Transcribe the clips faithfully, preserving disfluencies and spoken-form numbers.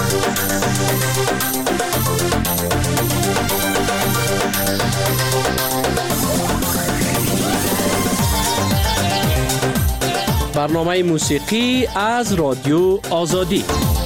برنامه موسیقی از رادیو آزادی.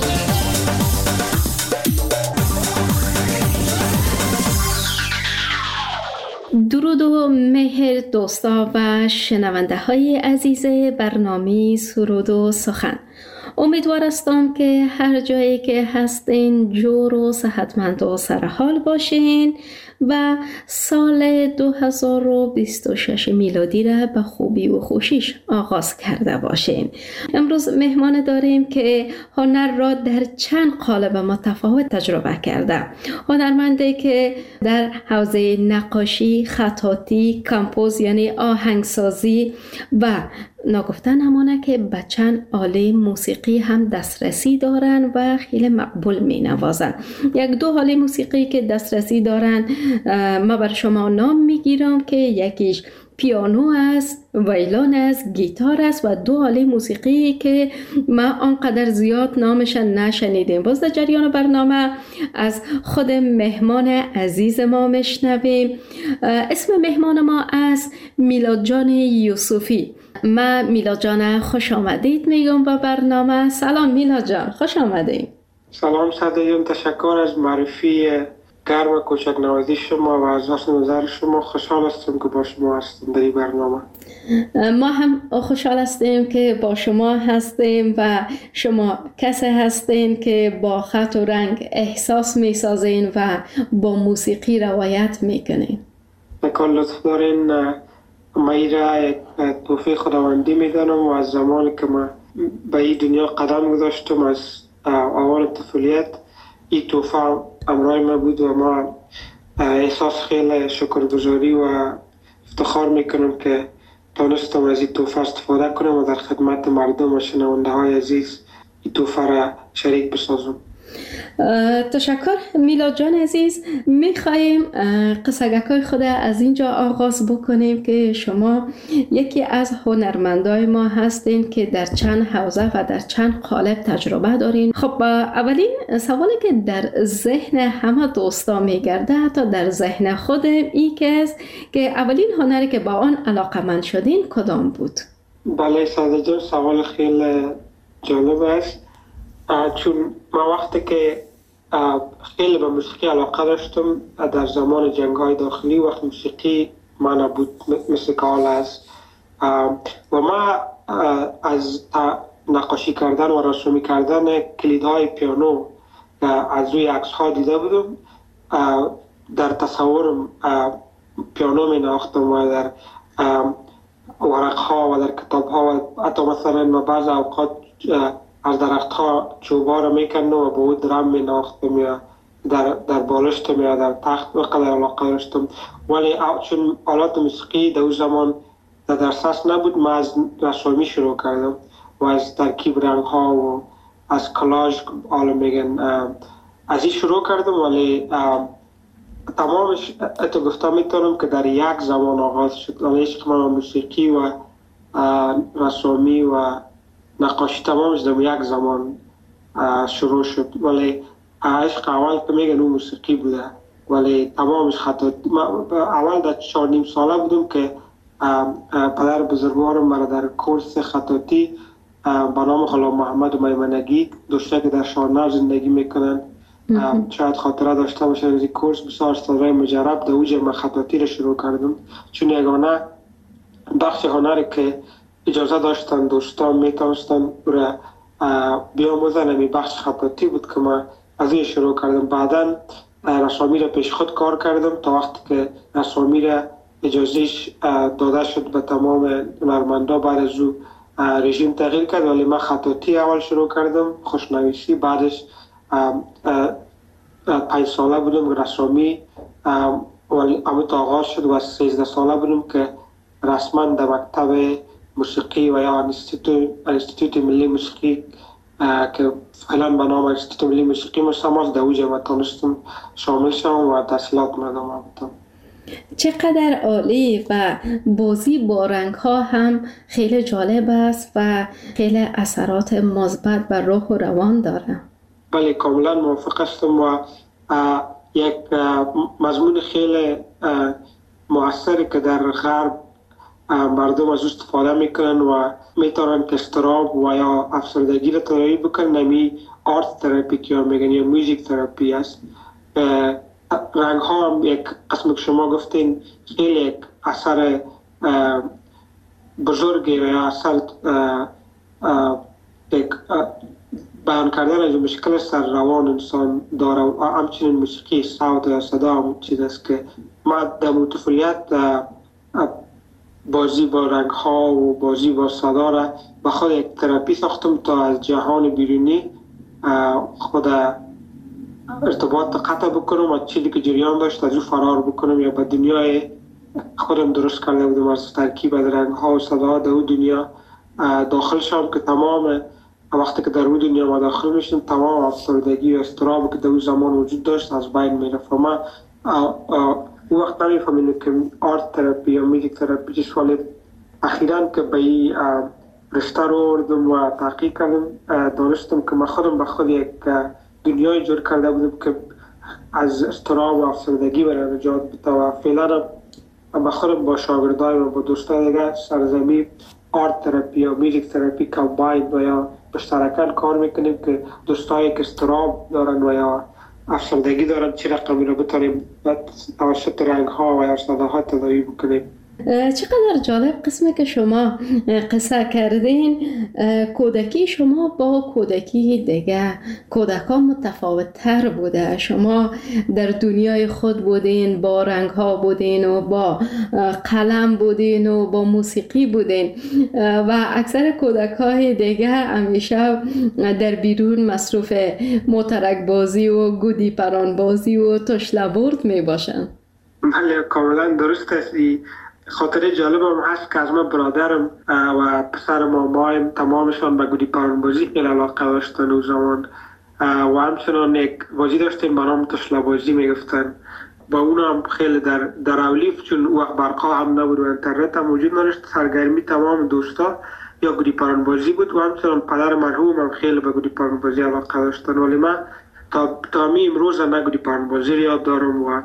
درود و مهر دوستا و شنونده های عزیز برنامه سرود و سخن. امیدوار هستم که هر جایی که هستین جور و صحتمند و سرحال باشین و سال دو هزار و بیست و شش میلادی را به خوبی و خوشیش آغاز کرده باشین. امروز مهمان داریم که هنر را در چند قالب متفاوت تجربه کرده. هنرمندی که در حوزه نقاشی، خطاطی، کمپوز یعنی آهنگسازی و نگفتن همانه که به چند آله موسیقی هم دسترسی دارن و خیلی مقبول می نوازن. یک دو آله موسیقی که دسترسی دارن ما بر شما نام می گیرم که یکیش پیانو است، ویولن است، گیتار است و دو آله موسیقی که ما آنقدر زیاد نامشان نشنیدیم. باز در جریان برنامه از خود مهمان عزیز ما میشنویم. اسم مهمان ما است میلاد جان یوسفی. من میلاد جان خوش آمدید میگم به برنامه. سلام میلاد جان، خوش آمدید. سلام صدیون، تشکر از معرفی گرم و کوچک نوازی شما و از حسن نظر شما. خوشحال هستم که با شما هستم در این برنامه. ما هم خوشحال هستیم که با شما هستیم و شما کسی هستین که با خط و رنگ احساس می سازین و با موسیقی روایت می کنین. نکن لطف دارین. ما ای را توفیق خداوندی می دانم و از زمانی که ما به این دنیا قدم گذاشتم از اول طفولیت این توفیق امرای ما بود و ما احساس خیلی شکرگزاری و افتخار میکنم که تانستم از این توفیق استفاده کنم و در خدمت مردم و شنونده های عزیز این توفیق را شریک بسازم. تشکر میلاد جان عزیز. میخواییم قصگکای خود از اینجا آغاز بکنیم که شما یکی از هنرمندای ما هستین که در چند حوزه و در چند قالب تجربه دارین. خب اولین سوالی که در ذهن همه دوستا میگرده، حتی در ذهن خودم، این که است که اولین هنری که با آن علاقمند شدین کدام بود؟ بله ساده جان، سوال خیلی جالب است. چون ما وقتی که خیلی به موسیقی علاقه داشتم در زمان جنگ های داخلی، وقت موسیقی ما نبود مثل که حال است و ما از نقاشی کردن و رسومی کردن کلیدهای پیانو از روی عکس ها دیده بودم. در تصورم پیانو می نواختم و در ورق ها و در کتاب ها و حتی مثلا ما بعض اوقات از درخت ها چوبا را میکندم و با او درم می نواختم یا در, در بالشتم یا در تخت و قدر علاقه داشتم. ولی چون آلات موسیقی در اون زمان در دسترس نبود، ما از رسومی شروع کردم و از ترکیب رنگ ها و از کلاژ حالا میگن از این شروع کردم. ولی تمامش اتو گفتم میتونم که در یک زمان آغاز شد. ولی عشق من موسیقی و رسومی و نقاشی تمامش در یک زمان شروع شد. ولی عشق اول که میگن اون موسیقی بوده، ولی تمامش خطاطی. اول در چهار نیم ساله بودم که پدر بزرگوارم مرا در کورس خطاطی به نام غلام محمد میمنگی داشته که در شارنو زندگی میکنن. شاید خاطره داشته باشه از این کورس. بسیار استادای مجرب در اوج من خطاطی را شروع کردم، چون یگانه بخش هنری که اجازه داشتن دوستان میتونستن را بیاموزن می بخش خطاطی بود که من از این شروع کردم. بعدا رسامی را پیش خود کار کردم تا وقتی که رسامی را اجازهش داده شد به تمام هنرمندا. بعد از او رژیم تغییر کرد، ولی من خطاطی اول شروع کردم، خوشنویسی. بعدش پنج ساله بودم رسامی، ولی امید آغاز شد و سیزده ساله بودم که رسما در مکتب موسیقی و یا انستیتوت ملی موسیقی که فعلا به نام انستیتوت ملی موسیقی مسماست در اوج ما تونستم شامل شدم و تحصیلات من ادامه بدم. چقدر عالی و بازی با رنگ ها هم خیلی جالب است و خیلی اثرات مثبت بر روح و روان داره. بله کاملا موافق هستم و یک مضمون خیلی مؤثری که در غرب مردم از استفاده میکنن و میتونن که اضطراب و یا افسردگی را تداوی بکنن، نمی آرت تراپی که میگن یا موزیک تراپی است. رنگ ها هم یک قسم که شما گفتین خیلی یک اثر بزرگی و یا اثر یک بیان کردن از مشکل سر روان انسان داره و همچنین موسیقی صوت یا صدا هم چیز است که ما در طفولیت بازی با رنگ ها و بازی با صدا را به خود یک تراپی ساختم تا از جهان بیرونی خود ارتباط قطع بکنم و چیزی که جریان داشت از او فرار بکنم یا به دنیای خودم درست کرده بودم از ترکیب از رنگ ها و صدا در او دنیا داخل شدم که تمام وقتی که در او دنیا ما داخل میشم تمام افسردگی و اضطراب که در او زمان وجود داشت از بین میرفت. ما او وقت نمیفهمیدم که آرت تراپی یا موزیک تراپی چیست، ولی اخیراً که به این رشته رو آوردم و تحقیق کردم دانستم که من خودم به خود یک دنیای جور کرده بودم که از اضطراب و افسردگی برای نجات بده و فعلا به خودم با شاگردای و با دوستای دیگه سرزمین آرت تراپی یا موزیک تراپی کامباین و یا مشترکاً کار میکنیم که دوستایی که اضطراب دارن و یا افسردگی دارن چه رقمی رو بتونیم توسط رنگ ها و یا صداها تداوی بکنیم. چقدر جالب قسمه که شما قصه کردین. کودکی شما با کودکی دیگه کودکا متفاوت تر بوده. شما در دنیای خود بودین، با رنگ ها بودین و با قلم بودین و با موسیقی بودین و اکثر کودک های دیگه همیشه در بیرون مصروف موترک بازی و گودی پران بازی و تشله برد می باشن. بله کاملا درست است. خاطره جالب هم هست که از من برادرم و پسر مامایم تمامشان به گودی پران بازی خیلی علاقه داشتن او زمان و همچنان یک بازی داشتیم به نام تشله بازی میگفتن. با اون هم خیلی در در اولیف چون وقت برقا هم نبود و اینترنت هم وجود نداشت، سرگرمی تمام دوستا یا گودی پران بازی بود و همچنان پدر مرحوم هم خیلی به گودی پران بازی علاقه داشتن، ولی من تا تا می امروز نه گودی پران بازی یاد دارم و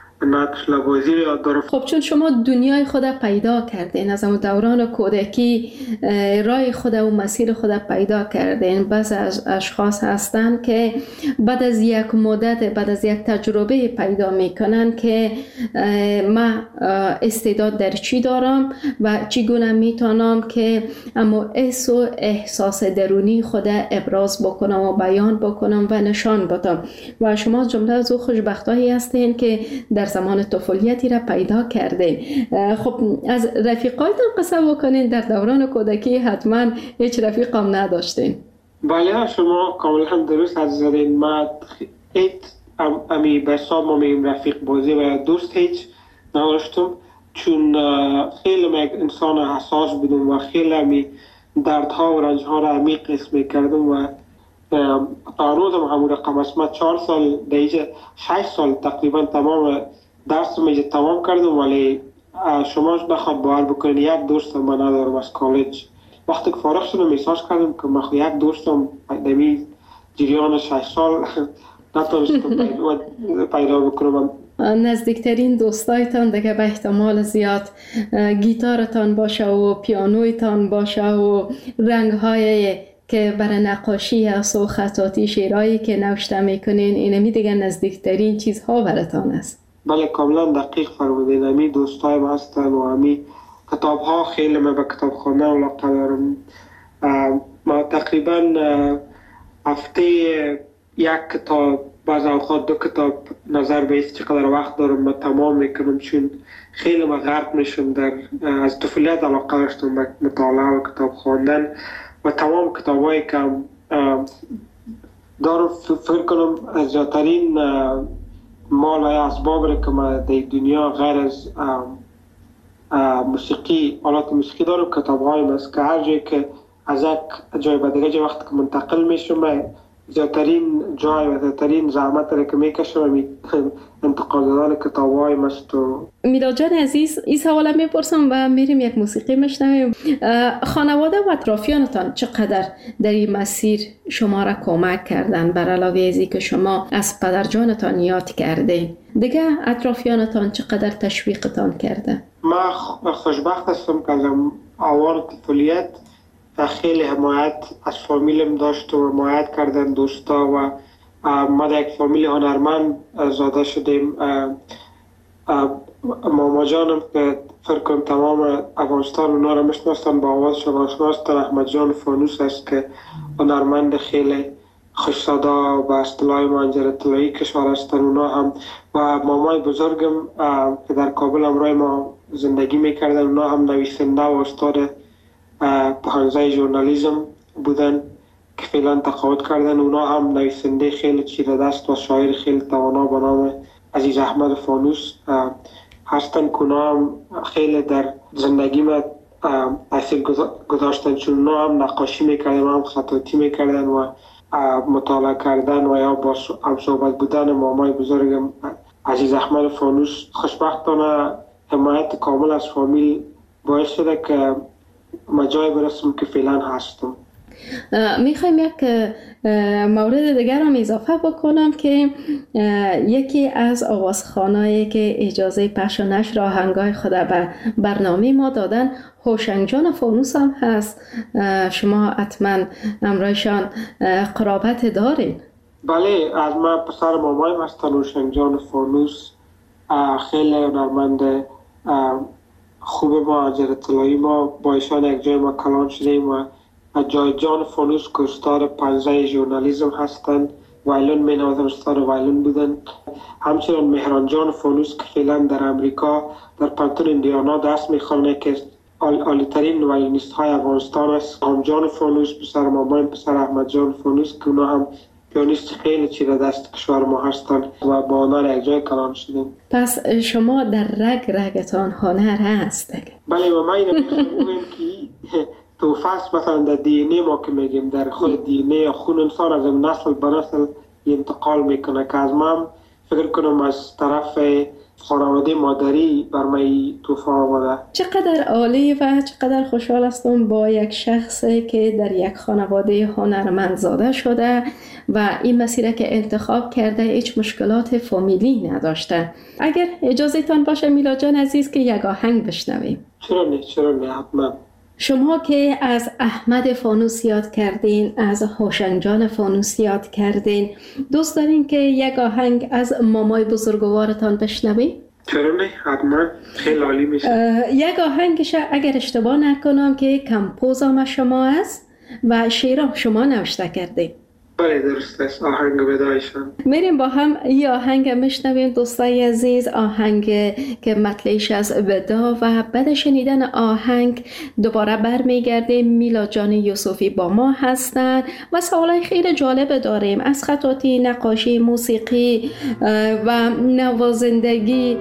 خب چون شما دنیای خود پیدا کردین از اون دوران کودکی، رای خود و مسیر خود پیدا کردین، بس از اشخاص هستن که بعد از یک مدت بعد از یک تجربه پیدا میکنن که من استعداد در چی دارم و چگونه میتونم که اما احس و احساس درونی خود ابراز بکنم و بیان بکنم و نشان بدم. و شما جمله از او خوشبختایی هستین که در زمان طفولیتی را پیدا کردین. خب از رفیقایتان قصه بکنین. در دوران کودکی حتما هیچ رفیق هم نداشتین. بله شما کاملا درست از زدین. من هیچ امی به حساب ما میم رفیق بازی و دوست هیچ نداشتم، چون خیلی من یک انسان حساس بودم و خیلی امی دردها و رنجها را عمیق حس میکردم و تا روزم همون رقم است. من چهار سال دیگه شش سال تقریبا تمام درس میجه تمام کردم، ولی شما بخواد باور بکنید یک دوستم من ندارم از کالج. وقتی که فارغ شدم میساج کردم که من یک دوستم دمی جریان شش سال نتونستم پیدا بکنم. نزدیکترین دوستایتان دیگه به احتمال زیاد گیتارتان باشه و پیانویتان باشه و رنگ‌های که برای نقاشی است و خطاطی شعرهایی که نوشته میکنین، اینمی دیگه نزدیکترین چیزها براتان است. بله کاملا دقیق فرمودین. امی دوستایم هستن و امی کتاب ها خیلی من به کتاب خانه علاقه دارم. ما تقریبا هفته یک کتاب بعض اوقات دو کتاب نظر به ایست چقدر وقت دارم من تمام میکنم، چون خیلی من غرق میشم در از طفولیت علاقه داشتم به مطالعه و کتاب خواندن و تمام کتابایی که دارم فکر کنم از زیادترین مال و اسباب را که من در دنیا غیر از موسیقی آلات موسیقی دارم کتاب هایم است که هر جایی که از یک جای به دیگه وقتی که منتقل میشم زیادترین جای و زیادترین زحمت را که میکشم انتقال دادن کتاب های مست. و میلاد جان عزیز، این سوالم میپرسم و میریم یک موسیقی میشنویم. خانواده و اطرافیانتان چقدر در این مسیر شما را کمک کردن، بر علاوه ازی که شما از پدر جانتان یاد کردین؟ دیگه اطرافیانتان چقدر تشویقتان کرده؟ ما خوشبخت هستم که از اوان طفولیت خیلی حمایت از فامیلم داشت و حمایت کردن دوستا و ما در یک فامیل هنرمند زاده شدیم. ماما جانم که فکر کنم تمام افغانستان اونا را میشناسن، با آوازشان آشنا هستن، احمد جان فانوس است که هنرمند خیلی خوش صدا و اصطلاح منجر اطلاعی کشور هستن اونا هم. و مامای بزرگم که در کابل همراه ما زندگی میکردن، اونا هم نویسنده و استاد پخانزه ژورنالیسم بودن که فعلا تقاعد کردن. اونا هم نویسنده خیلی چیره دست و شاعر خیلی توانا به نام عزیز احمد فانوس هستن که اونا هم خیلی در زندگی ما تاثیر گذاشتن، چون اونا هم نقاشی میکردن و هم خطاطی میکردن و مطالعه کردن و یا با هم صحبت بودن مامای بزرگم عزیز احمد فانوس. خوشبختانه حمایت کامل از فامیل باعث شده که ما جای برسم که فعلا هستم. میخوایم یک مورد دیگر هم اضافه بکنم که یکی از آوازخوانایی که اجازه پخش و نشر آهنگای خود به برنامه ما دادن هوشنگ جان فانوس هم هست. شما حتما امرایشان قرابت دارین؟ بله، از من پسر مامایم هستن هوشنگ جان فانوس، خیلی هنرمند خوب ما، اجر اطلاعی ما با ایشان یک جای ما کلان شدیم و جای جان فانوس که استاد پنجه ژورنالیسم هستند، وایلون می نوازن، استاد وایلون بودن. همچنین مهران جان فانوس که فعلا در امریکا در پانتون ایندیانا دست میخوانه که عالی‌ترین وایلونیست های افغانستان است. هم جان فانوس پسر مامایم پسر احمد جان فانوس که اونا هم پیانیست خیلی چیره دست کشور ما هستن و با آنها یک جای کلان شدیم. پس شما در رگ رگتان هنر هست؟ بله، و ما اینو میخوایم که توفاست مثلا در دی ان ای ما که میگیم در خود دی ان ای خون انسان از نسل به نسل انتقال میکنه که از من فکر کنم از طرف خانواده مادری بر من توفا آمده. چقدر عالی و چقدر خوشحال هستم با یک شخصی که در یک خانواده هنرمند زاده شده و این مسیر که انتخاب کرده هیچ مشکلات فامیلی نداشته. اگر اجازه تان باشه میلاد جان عزیز که یک آهنگ بشنویم. چرا نه، چرا نه، حتما. شما که از احمد فانوس یاد کردین، از هوشنگ جان فانوس یاد کردین، دوست دارین که یک آهنگ از مامای بزرگوارتان بشنویم؟ چرا نه، حتما، خیلی عالی میشه. یک آهنگش اگر اشتباه نکنم که کمپوزم شما است و شعرم شما نوشته کردین. بله درست است، آهنگ ودایشان. میریم با هم این آهنگ میشنویم دوستای عزیز، آهنگ که مطلعش از ودا و بعد شنیدن آهنگ دوباره برمیگردیم. میلاد جان یوسفی با ما هستن و سوالای خیلی جالب داریم از خطاطی، نقاشی، موسیقی و نوازندگی.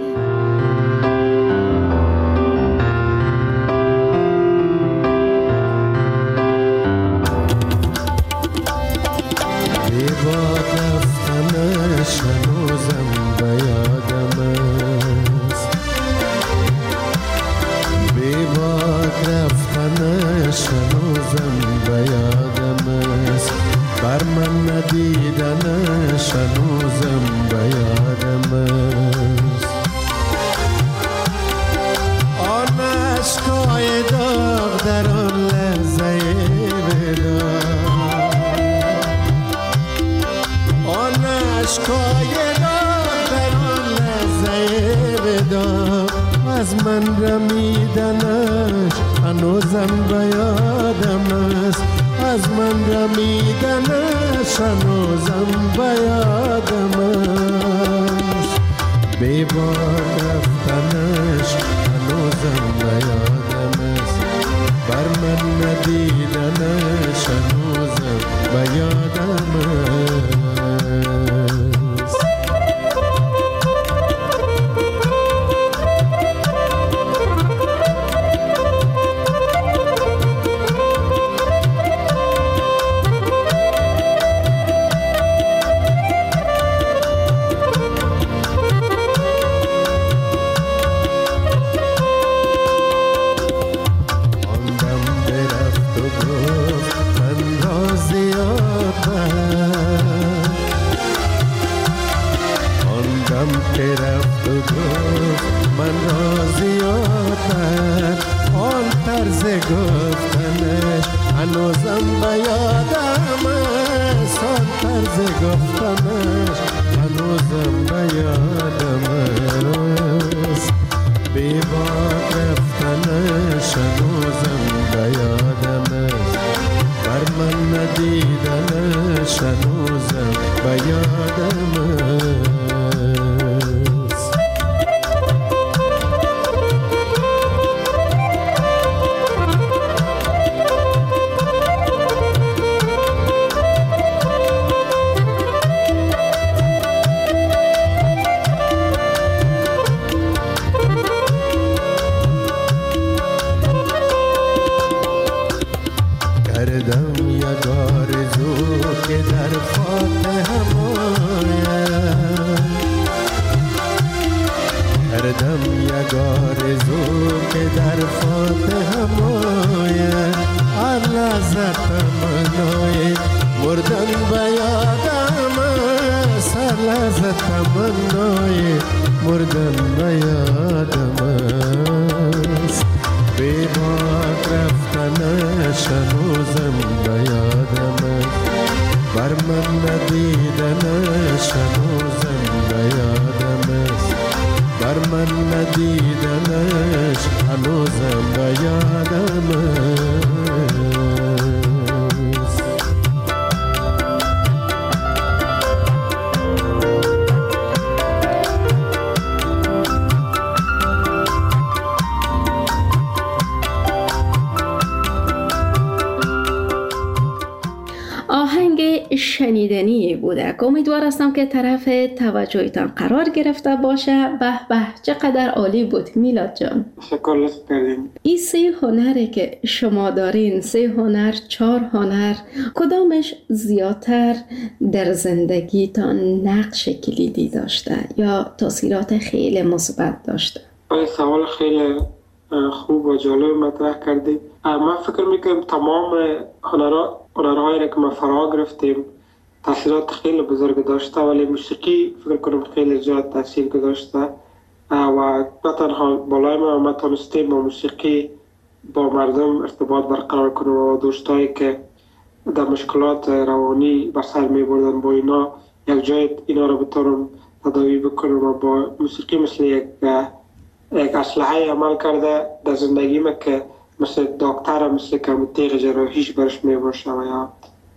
از من رمیدنش هنوزم به یادم است، از من رمیدنش هنوزم به یادم است، بی بار رفتنش هنوزم به یادم است، بر من ندیدنش هنوزم به یادم است. گفت من راضی آتر آن طرز گفتنش هنوزم به یادم است آن طرز گفتنش هنوزم به یادم است بی باک رفتنش هنوزم به یادم است بر من ندیدنش هنوزم به یادم است شنیدنی بوده. امیدوار هستم که طرف توجهتان قرار گرفته باشه. به به چقدر عالی بود میلاد جان. شکر کردیم. این سه هنری که شما دارین، سه هنر، چهار هنر، کدامش زیادتر در زندگیتان نقش کلیدی داشته یا تاثیرات خیلی مثبت داشته؟ این سوال خیلی خوب و جالب مطرح کردید. من فکر میکنم تمام هنرها هنرهایی که ما فرا گرفتیم تاثیرات خیلی بزرگ داشته، ولی موسیقی فکر کنم خیلی زیاد تاثیر گذاشته و نه تنها بالای ما ما تونستیم با موسیقی با مردم ارتباط برقرار کنیم و دوستایی که در مشکلات روانی بر سر می بردن با اینا یک جای اینا رو بتونم تداوی بکنم و با موسیقی مثل یک یک اسلحه عمل کرده در زندگی ما که مثل دکتر مثل که تیغ جراحیش برش می باشه و یا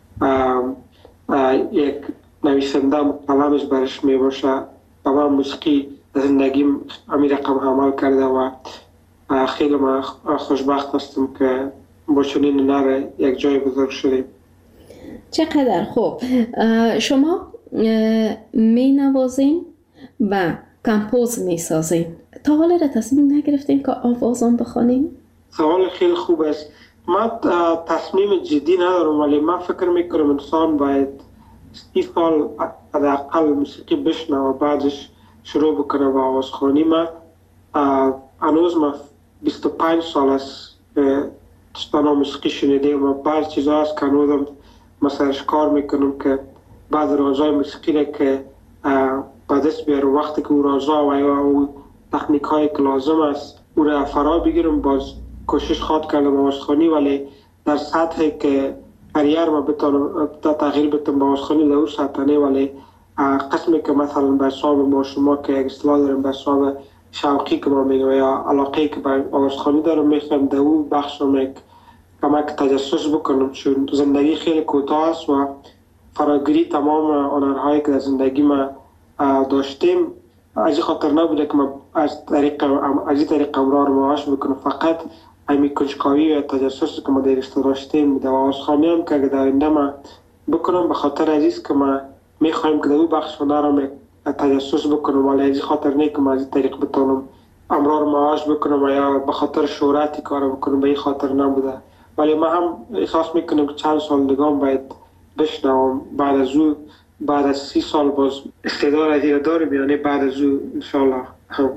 یک نویسنده قلمش برش می باشه و من موسیقی در زندگیم همین رقم عمل کرده و خیلی من خوشبخت هستم که با چنین هنر یک جای بزرگ شدیم. چقدر خوب. شما می نوازین و کمپوز می سازین. تا حالا را تصمیم نگرفتین که آوازان بخوانین؟ سوال خیلی خوب است. من تصمیم جدی ندارم ولی من فکر میکنم انسان باید این سال حداقل موسیقی بشنوه و بعدش شروع بکنه با آوازخوانی. من هنوز من بیست و پنج سال است که تشتانا موسیقی شنیدم و بعض چیزا هست که هنوزم مثلاش کار میکنم که بعد رازای موسیقی که با دست بیارم وقتی که او رازا و یا او تکنیک هایی که لازم است او را فرا بگیرم. باز کوشش خواد کردم آوازخوانی ولی در سطحی که کریر ما بتونم تغییر بدم با آوازخوانی در اون سطح نه، ولی قسمی که مثلا به حساب ما شما که یک اصطلاح دارم به حساب شوقی که ما میگم یا علاقه که به آوازخوانی دارم میخوام در اون بخش رو یک کمک تجسس بکنم، چون زندگی خیلی کوتاه است و فراگیری تمام هنرهایی که در زندگی ما داشتیم از این خاطر نبوده که ما از طریق از این طریق امرار معاش بکنم، فقط همین کنجکاوی و تجسس که ما در داشتیم در آوازخوانی هم که در آینده ما بکنم به خاطر عزیز که ما میخوایم که در اون بخش هنرم تجسس بکنم، ولی از این خاطر نه که ما از این طریق بتونم امرار معاش بکنم و یا به خاطر شهرتی کار بکنم، به این خاطر نبوده. ولی ما هم احساس میکنم که چند سال دیگه باید بشنوم. بعد از او بعد از سی سال باز استعداد دیگه داریم، یعنی بعد از او انشالله هم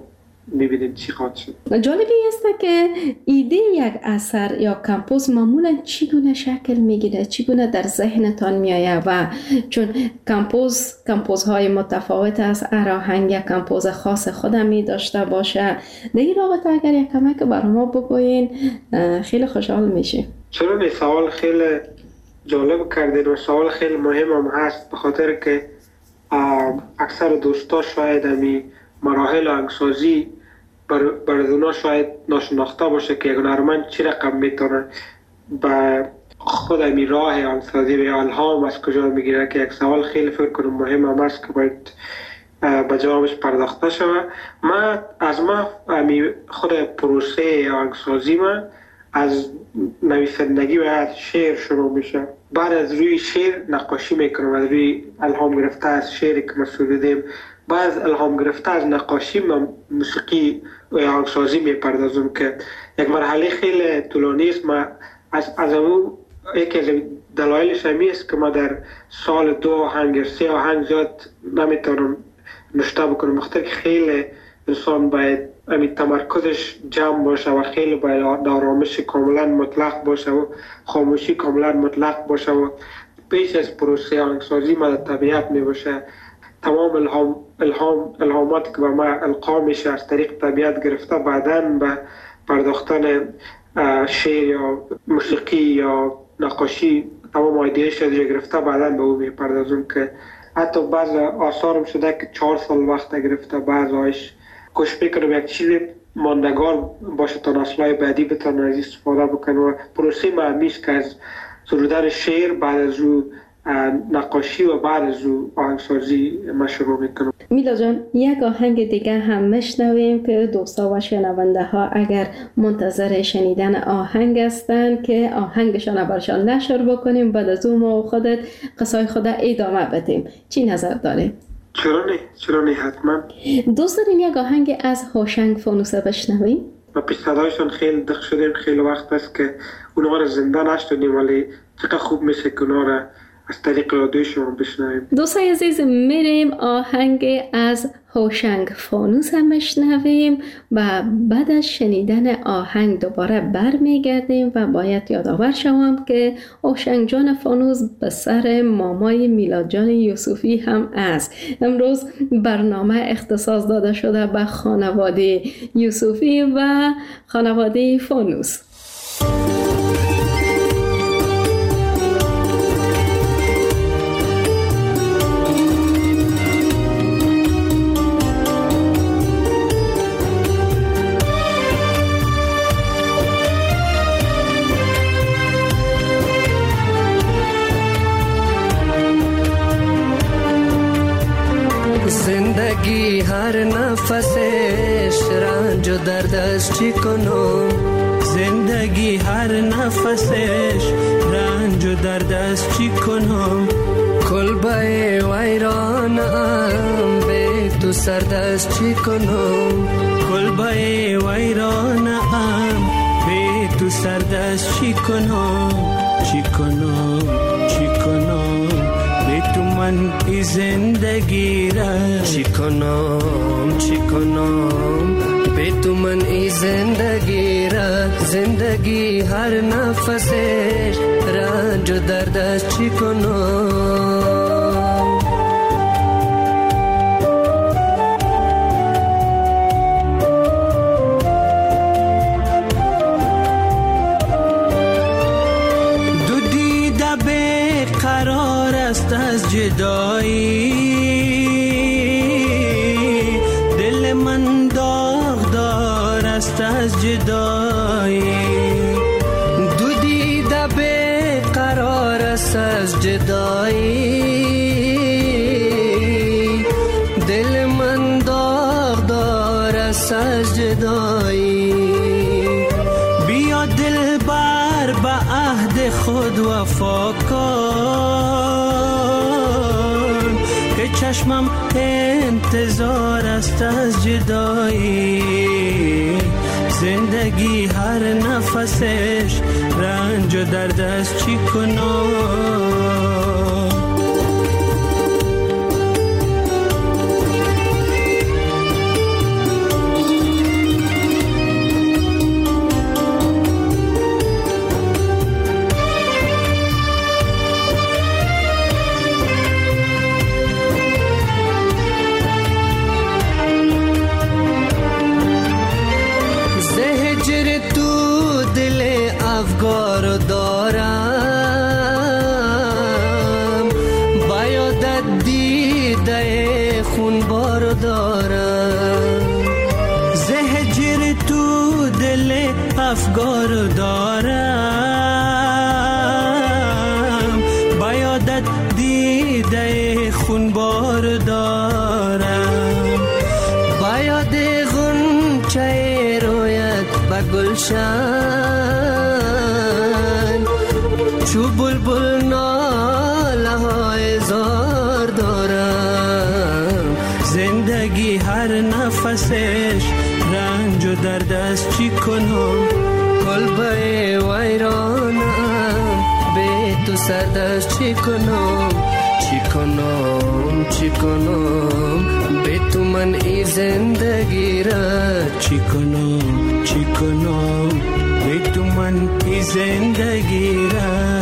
میبینیم چی خواهد شد. جالبی است که ایده یک اثر یا کمپوز معمولا چگونه شکل میگیره، چگونه در ذهنتان میآید؟ و چون کمپوز کمپوزهای متفاوت است، هر آهنگ یک کمپوز خاص خودم می داشته باشه. در این رابطه اگر یک کمک برای ما بگوین خیلی خوشحال میشیم. چرا نه، سوال خیلی جالب کردین و سوال خیلی مهم هم هست، به خاطر که اکثر دوستا شاید همی مراحل آهنگسازی برای اونا شاید ناشناخته باشه که یک هنرمند چی رقم میتونه با خود همی راه آهنگسازی و الهام از کجا میگیره، که یک سوال خیلی فکر کنم مهم هم هست که باید به جوابش پرداخته شود. من از ما همی خود پروسه آهنگسازی من از نویسندگی و از شعر شروع میشه. بعد از روی شعر نقاشی میکنم، از روی الهام گرفته از شعری که ما سرودیم. بعد از الهام گرفته از نقاشی من موسیقی و آهنگسازی میپردازم که یک مرحله خیلی طولانی است. من از از اون یکی از دلایلش همی است که ما در سال دو آهنگ سه آهنگ زیاد نمیتونم نشته بکنم، بخاطر که خیلی انسان باید امی تمرکزش جمع باشه و خیلی باید آرامش کاملا مطلق باشه و خاموشی کاملا مطلق باشه و پیش از پروسه آهنگسازی ما در طبیعت می باشه. تمام الهام الهام الهاماتی که به ما القا میشه از طریق طبیعت گرفته، بعداً به پرداختن شعر یا موسیقی یا نقاشی تمام ایده‌اش از گرفته بعداً به او میپردازم که حتی بعض آثارم شده که چهار سال وقت گرفته. بعضیش کوشش میکنم یک چیز ماندگار باشه تا نسل‌های بعدی بتونن از استفاده بکنن و پروسه معنیش که از سرودن شعر بعد از او نقاشی و بعد از او آهنگسازی ما شروع میکنم. میلا جان، یک آهنگ دیگه هم میشنویم که دوستا و شنونده ها اگر منتظر شنیدن آهنگ هستن که آهنگشان برشان نشر بکنیم، بعد از اون ما خودت قصای خود ادامه بدیم. چی نظر داریم؟ چرا نه؟ چرا نه؟ حتما. دوست دارین یک آهنگ از هوشنگ فانوسه بشنویم؟ ما پیش صدایشان خیلی دق شدیم، خیلی وقت است که اونها را زنده نشدیم، ولی چقدر خوب میشه که اونها را از طریق رادیو شما بشنویم. دوستای عزیز، میریم آهنگ از هوشنگ فانوس هم بشنویم و بعد از شنیدن آهنگ دوباره برمیگردیم و باید یادآور شوم که هوشنگ جان فانوس به سر مامای میلاد جان یوسفی هم است. امروز برنامه اختصاص داده شده به خانواده یوسفی و خانواده فانوس. زندگی هر نفسش رنج و درد است چی کنم، زندگی هر نفسش رنج و درد است چی کنم، کلبه ویرانم به تو سرد است چی کنم، کلبه ویرانم به تو سرد است چی کنم، چی کنم چی کنم به تو من ای زندگی را، چی کنم چی کنم به تو من ای زندگی را، زندگی هر نفسش رنج و درد است چی کنم. از جدایی دل من داغدار است از جدایی، دو دیده به قرار است از جدایی، دل من داغدار است از جدایی، بیا دل بر به عهد خود وفا کن، چشمم انتظار است از جدایی، زندگی هر نفسش رنج و درد است چی کنم. خونبار دارم، زهجر تو دل افگار دارم، بایادت دیده خونبار دارم، بایاد غنچه رویت به گلشن، چو بلبل ناله های زار دارم، زندگی هر نفسش رنج و درد است، چی کنم کلبه ویرانم، به تو سرد است، چی کنم چی کنم چی کنم، به تو من ای زندگی را، چی کنم چی کنم، به تو من ای زندگی را.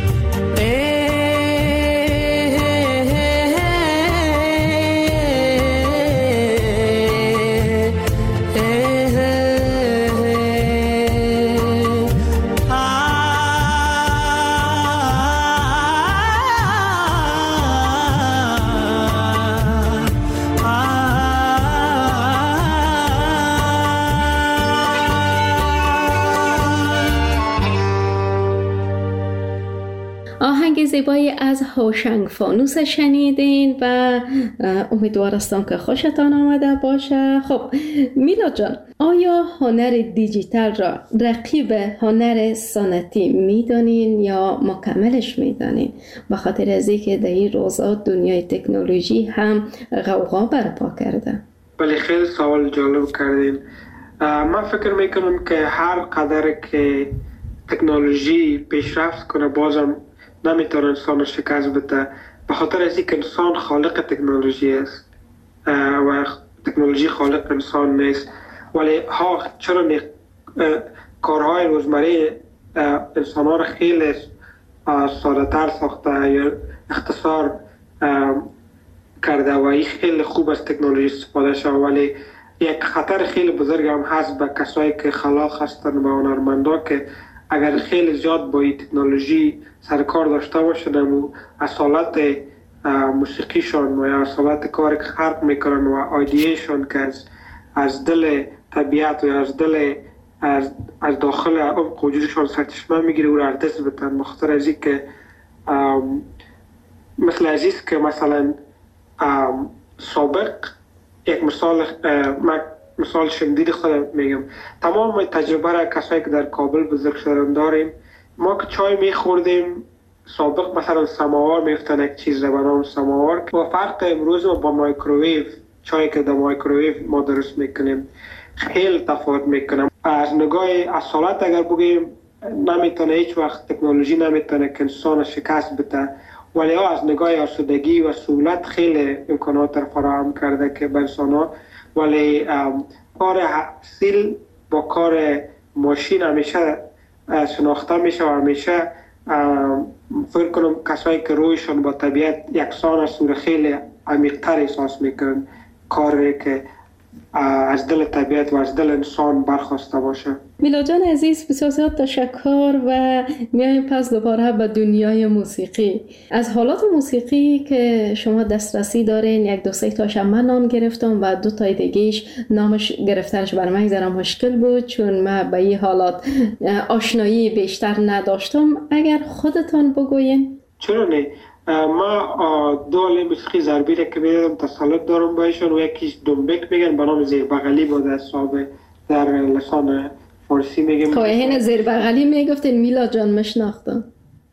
آهنگ زیبایی از هوشنگ فانوس شنیدین و امیدوارستم که خوشتان آمده باشه. خب میلاد جان، آیا هنر دیجیتال را رقیب هنر سنتی میدانین یا مکملش میدانین؟ به خاطر از اینکه در این روزا دنیای تکنولوژی هم غوغا برپا کرده. ولی خیلی سوال جالب کردین. من فکر میکنم که هر قدر که تکنولوژی پیشرفت کنه بازم نمیتونه انسان شکست بده، به خاطر از اینکه انسان خالق تکنولوژی است و تکنولوژی خالق انسان نیست. ولی ها چرا کارهای روزمره انسان ها را خیلی ساده تر ساخته یا اختصار کرده و این خیلی خوب از تکنولوژی استفاده شده، ولی یک خطر خیلی بزرگ هم هست به کسایی که خلاق هستند، به هنرمندا که اگر خیلی زیاد با این تکنولوژی سرکار داشته باشند و اصالت موسیقیشان و یا اصالت کاری که خلق میکنن و آیدیشان که از, از دل طبیعت و از دل از, از داخل عمق وجودشان سرچشمه میگیره و را ارتس بتن، مخاطر از این که مثل عزیز که مثلا سابق یک مثال مثال شندید خود میگم، تمام تجربه را کسایی که در کابل بزرگ شدن داریم. ما که چای میخوردیم سابق مثلا سماوار میفتن یک چیز را به نام سماوار و فرق امروز با مایکروویو، چایی که در مایکروویو ما درست میکنیم خیلی تفاوت میکنم. از نگاه اصالت اگر بگیم نمیتونه هیچ وقت تکنولوژی نمیتونه که انسان شکست بده، ولی از نگاه آسودگی و سهولت خیلی امکانات را فراهم کرده که به انسان ها. ولی کار سیل با کار ماشین همیشه شناخته میشه و همیشه فکر کنم کسایی که رویشان با طبیعت یکسان است و خیلی عمیق‌تر احساس میکنن کاری که از دل طبیعت و از دل انسان برخواسته باشه. میلاد جان عزیز، بسیار زیاد تشکر و میایم پس دوباره به دنیای موسیقی. از حالات موسیقی که شما دسترسی دارین یک دو سه تاش من نام گرفتم و دو تای دیگهش نامش گرفتنش بر من ذره مشکل بود چون من به این حالات آشنایی بیشتر نداشتم. اگر خودتان بگوین. چرا نه؟ ما دو عالم موسیقی ضربی را که میدم تسلط دارم بایشون و یکیش دنبک میگن به نام زیر بغلی بود از صحابه در لسان فارسی میگم. خب این زیر بغلی میگفتین میلاد جان مشناختم.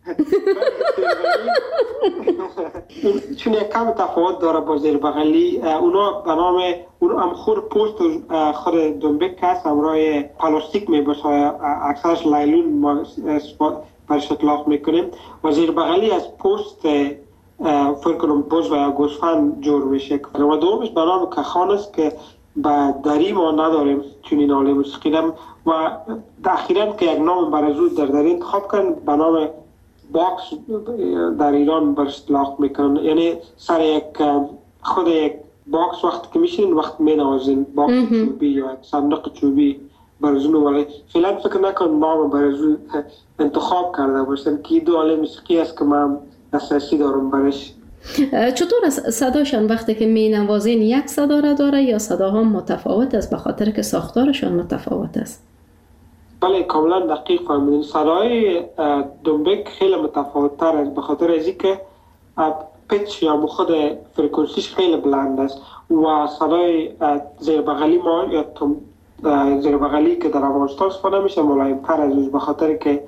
چون یک کم تفاوت داره با زیر بغلی. اونا به نام اون هم خود پوست خود دنبک هست همراه پلاستیک میباشه، اکثرش لایلون برش اطلاق میکنیم و زیر بغلی از پوست فکر کنم بز و یا گوسفند جور میشه و دومش به نام کخان است که به دری ما نداریم چون این حالی موسیقی و اخیراً که یک نام برازو در دری انتخاب کردن به نام باکس در ایران برش اطلاق میکنن، یعنی سر یک خود یک باکس وقتی که میشین وقت مینوازین باکس چوبی یا صندوق چوبی برزون، ولی فعلا فکر نکنم نام برزون انتخاب کرده باشن که دو عالم موسیقی است که من دسترسی دارم برش چطور از صداشان وقتی که می نوازین یک صدا را داره یا صداها متفاوت است به خاطر که ساختارشان متفاوت است؟ بله کاملا دقیق فرمودین. صدای دنبک خیلی متفاوت تر است به خاطر از اینکه پیچ یا خود فرکانسیش خیلی بلند است و صدای زیر بغلی ما یا زیر بغلی که در افغانستان استفاده میشه ملایم تر از به خاطر که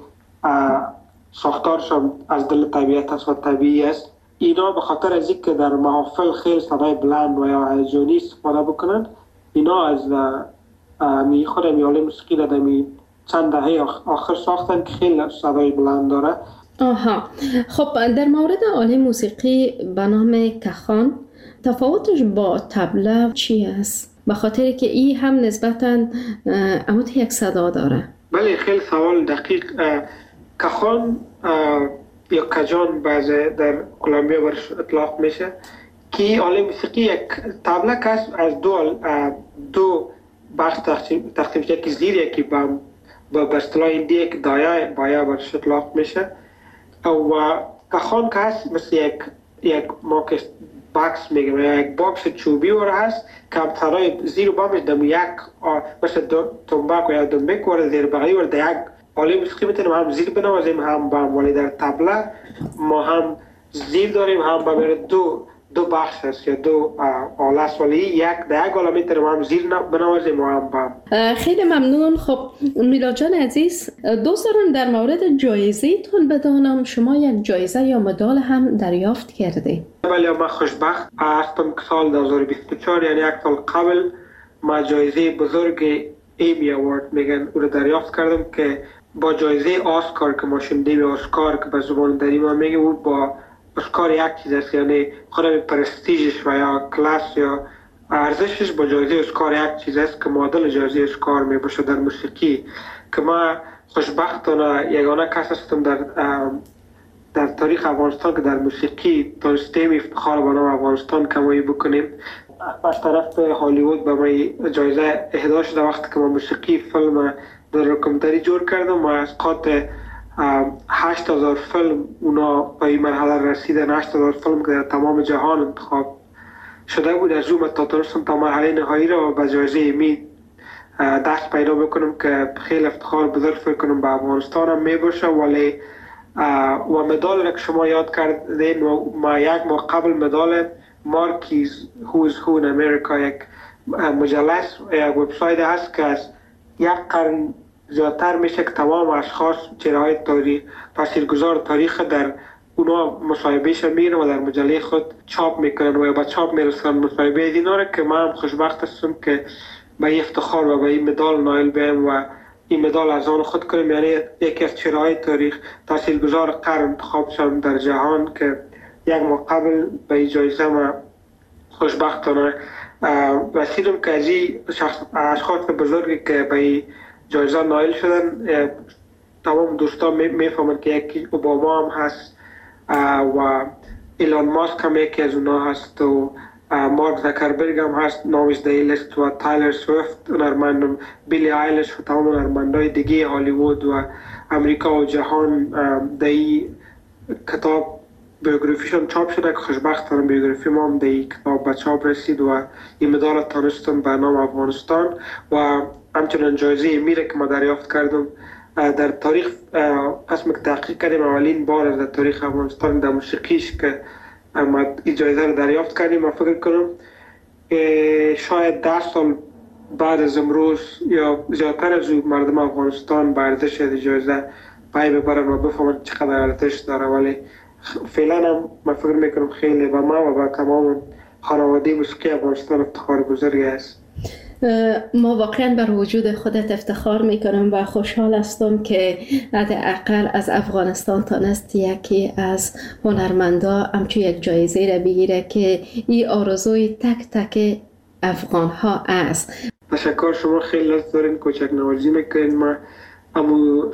ساختارشان از دل طبیعت است و طبیعی است. اینا به خاطر از اینکه در محافل خیلی صدای بلند و یا هیجانی استفاده بکنند، اینا از می خود میاله موسیقی را می چند دهه آخر ساختن که خیلی صدای بلند داره. آها، خب در مورد آله موسیقی به نام کخان تفاوتش با طبله چی است؟ به خاطر که این هم نسبتاً اموت یک صدا داره. بله خیلی سوال دقیق. کخان یا کجان بعضی در کلمبیا برش اطلاق میشه که آله موسیقی یک طبله که از دو دو بخش تقسیم تقسیم شده، یکی زیر یکی با با اصطلاح هندی یک دایه بایا برش اطلاق میشه و کخان که هست مثل یک یک ماکس باکس میگم یا یک باکس چوبی ور هست که صدای زیر و بامش دم یک مثل تنباک یا دنبک ور زیر بغلی ور در یک آله موسیقی میتونیم هم زیر بنوازیم هم بام، ولی در طبله ما هم زیر داریم هم بام. دو دو بخش هست یا دو آله است، ولی یک در یک آله میتونیم هم زیر بنوازیم و هم بام. خیلی ممنون. خب میلاد جان عزیز، دوست دارم در مورد جایزه تون بدانم شما یک جایزه یا مدال هم دریافت کرده؟ بله من خوشبخت هستم که سال دو هزار و بیست و چهار یعنی یک سال قبل ما جایزه بزرگ ایمی اوارد میگن او رو دریافت کردم که با جایزه آسکار که ما شنیدیم آسکار که به زبان دری ما میگه او با اسکار یک چیز است، یعنی خود پرستیژش و یا کلاس یا ارزشش با جایزه اسکار یک چیز است که معادل جایزه اسکار می باشه در موسیقی. که ما خوشبختانه یگانه کس هستم در در تاریخ افغانستان که در موسیقی تونستیم افتخار به نام افغانستان کمایی بکنیم. از طرف هالیوود به ما جایزه اهدا شده وقتی که ما موسیقی فیلم داکیومنتری جور کردم و از قاط هشت هزار فیلم اونا به این مرحله رسیدن. هشت هزار فیلم که در تمام جهان انتخاب شده بود، از اون تا تونستم تا مرحله نهایی را به جایزه ایمی دست پیدا بکنم که خیلی افتخار بزرگ فکر کنم به افغانستان هم می باشه. ولی و مدال را که شما یاد کردین و ما یک ماه قبل مدال مارکیز هوز هو in امریکا یک مجله یک وبسایت هست که از یک قرن زیادتر میشه که تمام اشخاص چهره‌های تاریخ تاثیرگذار تاریخ در اونا مصاحبهش میگیرن و در مجله خود چاپ میکنن و با چاپ میرسن مصاحبه اینا رو که من هم خوشبخت هستم که به این افتخار و به این مدال نایل بیم و این مدال از آن خود کنیم. یعنی یکی از چهره‌های تاریخ تاثیرگذار قرن انتخاب شدم در جهان که یک ماه قبل به این جایزه ما خوشبختانه رسیدم که از این اشخاص بزرگی که به این جایزه نایل شدن تمام دوستان میفهمند که یکی اوباما هم هست و ایلان ماسک هم یکی از اونا هست و مارک زاکربرگ هم هست نامش در لیست و تایلر سویفت هنرمند، بیلی آیلش و تمام هنرمندای دیگه هالیوود و امریکا و جهان در این کتاب بیوگرافیشون چاپ شده که خوشبختانه بیوگرافی ما هم در این کتاب به چاپ رسید و این مدال تانستم به نام افغانستان و همچنان جایزه ایمیره که ما دریافت کردم در تاریخ قسم که تحقیق کردیم اولین بار در تاریخ افغانستان در موسیقیش که ما این جایزه رو دریافت کردیم. من فکر کنم شاید ده سال بعد از امروز یا زیادتر از مردم افغانستان به ارزش این جایزه پای ببرن و بفهمن چقدر ارزش داره، ولی فعلا هم من فکر میکنم خیلی به ما و به تمام خانواده موسیقی افغانستان افتخار بزرگی است. ما واقعا بر وجود خودت افتخار میکنم و خوشحال هستم که حداقل از افغانستان تانست یکی از هنرمندا همچو یک جایزه را بگیره که این آرزوی تک تک افغان ها است. تشکر، شما خیلی لطف دارین، کوچک نوازی میکنین. ما امو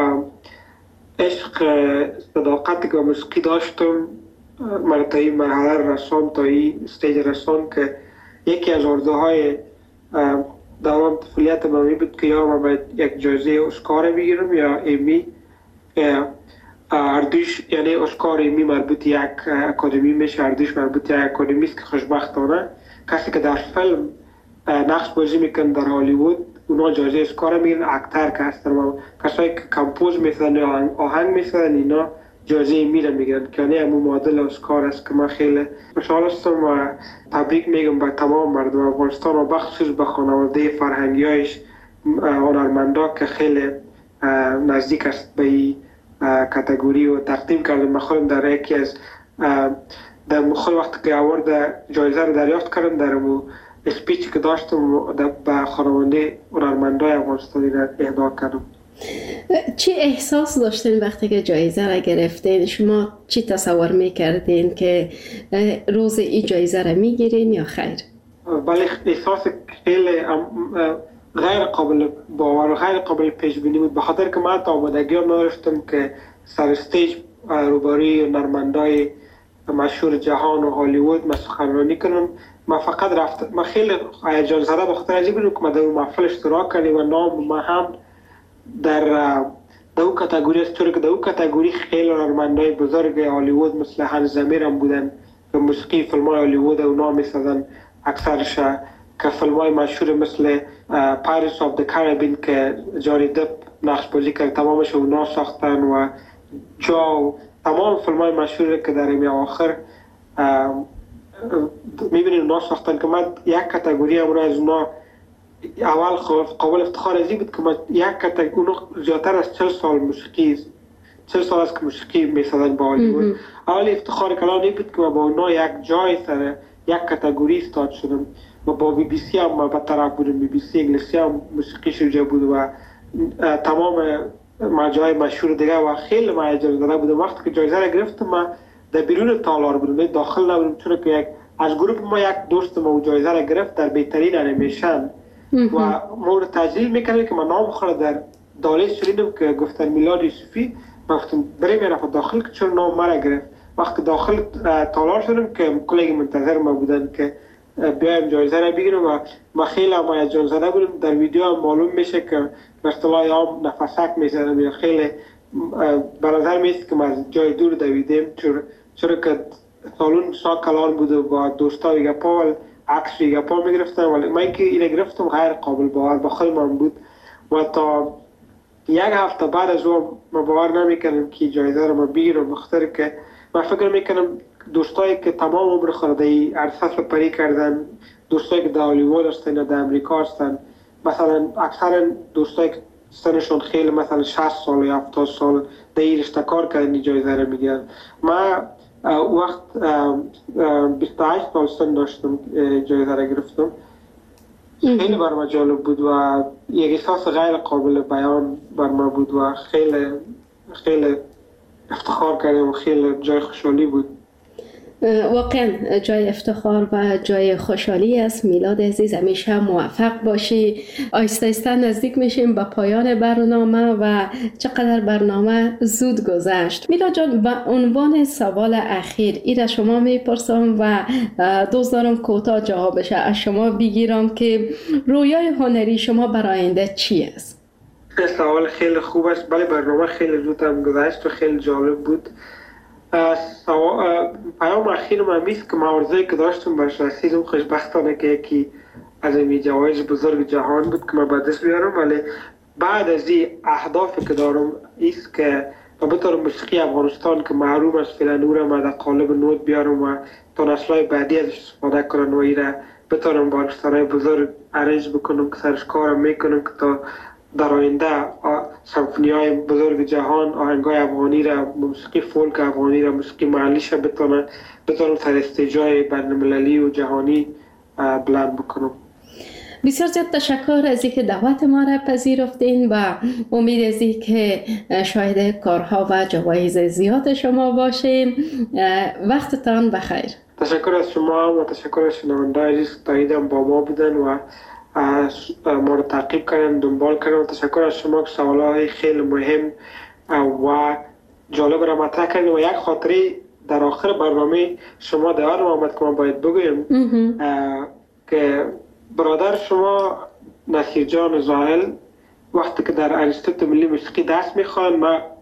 عشق صداقتی که موسیقی داشتم من تا این مرحله رسان تا این استیج رسان که یکی از آرزوهای دوران طفولیت من می بود که یا من باید یک جایزه اسکار بگیرم یا ایمی اردوش یعنی اسکار ایمی مربوط یک اکادمی میشه، اردوش مربوط یک اکادمی است که خوشبختانه کسی که در فیلم نقش بازی میکنه در هالیوود اونا جایزه اسکار میگیرن، اکتر که هستن و کسایی که کمپوز میسازن یا آهنگ میسازن اینا جایزه ایمی رو میگیرن که یعنی همون معادل اسکار است که من خیلی خوشحال هستم و تبریک میگم به تمام مردم افغانستان و بخصوص به خانواده فرهنگیایش هنرمندا که خیلی نزدیک است به این کاتگوری و تقدیم کردم. من خودم در یکی از در خود وقت که آورد جایزه رو دریافت کردم در مو اسپیچ که داشتم به خانواده هنرمندای افغانستانی را اهدا کردم. چی احساس داشتین وقتی که جایزه را گرفتین؟ شما چی تصور میکردین که روز این جایزه را میگیرین یا خیر؟ بله احساس خیلی غیر قابل باور و غیر قابل پیش بینی بود، به خاطر که من تا آمادگی ها نداشتم که سر استیج روبروی هنرمندای مشهور جهان و هالیوود من سخنرانی کنم. من فقط رفت من خیلی هیجان زده به خاطر عجیب بود که من در اون محفل اشتراک کردم و نام من هم در در اون کاتگوری است، چون که در اون کاتگوری خیلی هنرمندای بزرگ هالیوود مثل هانس زمیر هم بودن که موسیقی فیلم‌های هالیوود اونا می‌سازن اکثرش، که فیلم‌های مشهور مثل پایرتس آف د کاریبین که جانی دپ نقش بازی کرد تمامش اونا ساختن و جو تمام فیلم‌های مشهور که در این آخر می‌بینید اونا ساختن که من یک کاتگوری امروز از اونا اول قابل افتخار ازی بود که من یک کاتگوری اونا زیادتر از چهل سال موسیقی چهل سال است که موسیقی می‌سازن با هالیوود. اول افتخار کلام این بود که من با اونا یک جای سر یک کاتگوری استاد شدم و با بی بی سی هم من به طرف بودم. بی بی سی انگلیسی هم موسیقی شجاع بود و تمام مجای مشهور دیگه و خیلی من هیجان زده بودم. وقتی که جایزه را گرفتم من در بیرون تالار بودم، داخل نبودم، چون که یک از گروه ما یک دوست ما جایزه را گرفت در بهترین انیمیشن و ما رو تجلیل میکنه که من نام خورد در داله شدیدم که گفتن میلاد یوسفی. من گفتم برای میرفت داخل که چون نام مرا گرفت. وقتی داخل تالار شدم که کلیگ منتظر ما بودن که بیایم جایزه را بگیرم و ما خیلی هم هیجان زده بودم. در ویدیو هم معلوم میشه که به اصطلاح هم نفسک میزنم یا خیلی به نظر میاد که ما از جای دور دویدیم، چرا که سالون سا کلان بود و با دوستا ویگا پا عکس ویگا پا میگرفتم، ولی من که اینه گرفتم غیر قابل باور به خود من بود و تا یک هفته بعد از اون ما باور نمیکنم که جایزه را ما بگیرم، بخاطر که من فکر میکنم دوستایی که تمام عمر خود ای ارتفاع پری کردن، دوستایی که در هالیوود هستن یا در امریکا هستن، مثلا اکثر دوستایی که سنشون خیلی مثلا شصت سال یا هفتاد سال در این رشته کار کردن جایزه را میگیرن. من وقت بیست و هشت سال سن داشتم جایزه را گرفتم. خیلی بر من جالب بود و یک احساس غیر قابل بیان بر من بود و خیلی خیلی افتخار کردم و خیلی جای خوشحالی بود. واقعا جای افتخار و جای خوشحالی است. میلاد عزیز همیشه موفق باشی. آیسته آیسته نزدیک میشیم به پایان برنامه و چقدر برنامه زود گذشت. میلاد جان، به عنوان سوال اخیر ایره شما میپرسم و دوست دارم کوتاه جوابش از شما بگیرم که رویای هنری شما برای آینده چی است؟ سوال خیلی خوب است. بله برنامه خیلی زود هم گذشت و خیلی جالب بود. پیام اخیر من میست که معارضه‌ای که داشتم برش رسیدم خوشبختانه که یکی از این جوایز بزرگ جهان بود که من به دست بیارم، ولی بعد از این اهدافی که دارم ایست که بطور موسیقی افغانستان که محروم از فعلا نور ما در قالب نوت بیارم و تا نسل‌های بعدی ازش استفاده کنن و ایره بتونم با ارکسترهای بزرگ ارنج بکنم که سرش کارم میکنم که تا در آینده سمفونی‌های بزرگ جهان آهنگای افغانی را، موسیقی فولک افغانی را، موسیقی محلیش را بتونن بتونن سر استیج‌های بین‌المللی و جهانی بلند بکنم. بسیار زیاد تشکر از اینکه دعوت ما را پذیرفتین و امید از اینکه شاهد کارها و جوایز زیاد شما باشیم. وقتتان بخیر. تشکر از شما و تشکر از شنونده‌های عزیز که تا اینجا با ما بودن و ما رو تعقیب کردن، دنبال کردن. و تشکر از شما که سوالای خیلی مهم و جالب را مطرح کردین و یک خاطره در آخر برنامه شما در آن آمد که من باید بگویم که برادر شما نصیر جان زاهل وقتی که در انستیتوت ملی موسیقی درس میخوان، من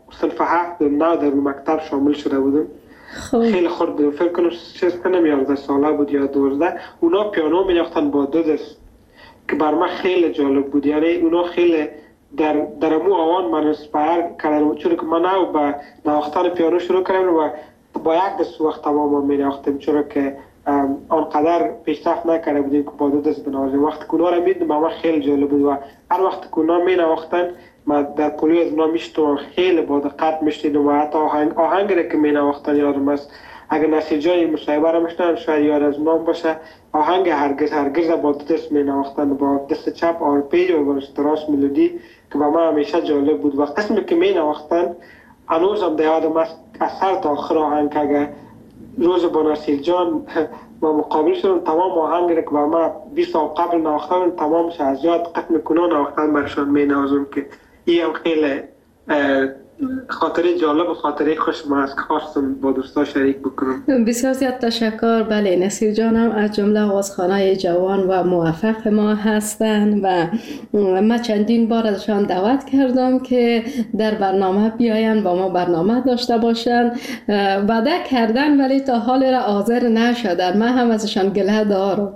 صنف هفت نه در مکتب شامل شده بودم. خیلی خورد بودم، فکر کنم شش کنم یازده ساله بود یا دوازده. اونا پیانو می‌نواختن با دو دست که بر من خیلی جالب بود. یعنی اونا خیلی در در مو آوان من اسپایر کردن، چون که من او با نواختن پیانو شروع کردم و با یک دست وقت تمام می‌نواختم، چون که آنقدر پیشرفت نکرده بودیم که با دو دست بنوازیم. وقتی که اونا رو می‌دیدم من خیلی جالب بود و هر وقت که اونا می‌نواختن من در پولی از اونا میشتم، خیلی با دقت میشنیدم و حتی آهنگ آهنگی را که می‌نواختن یادم است. اگر نصیر جان مصاحبه را میشنن شاید یاد از نام باشه، آهنگ هرگز هرگز با دو دست می‌نواختن، با دست چپ آرپیج و با دست راست ملودی که با من همیشه جالب بود. و قسمی که می‌نواختن هنوزم در یادم است از سر تا آخر آهنگ که اگر روز با نصیر جان با مقابل شدم تمام آهنگ را که با من بیست سال قبل نواختن تمامش از یاد قط میکنن نواختن برشان مینوازم که این هم خیلی خاطره جالب و خاطره خوش ما است که خواستم با دوستا شریک بکنم. بسیار زیاد تشکر. بله، نصیر جانم از جمله آوازخوانای جوان و موفق ما هستند و من چندین بار ازشان دعوت کردم که در برنامه بیاین با ما برنامه داشته باشن. وعده کردن ولی تا حال را حاضر نشدن. من هم ازشان گله دارم.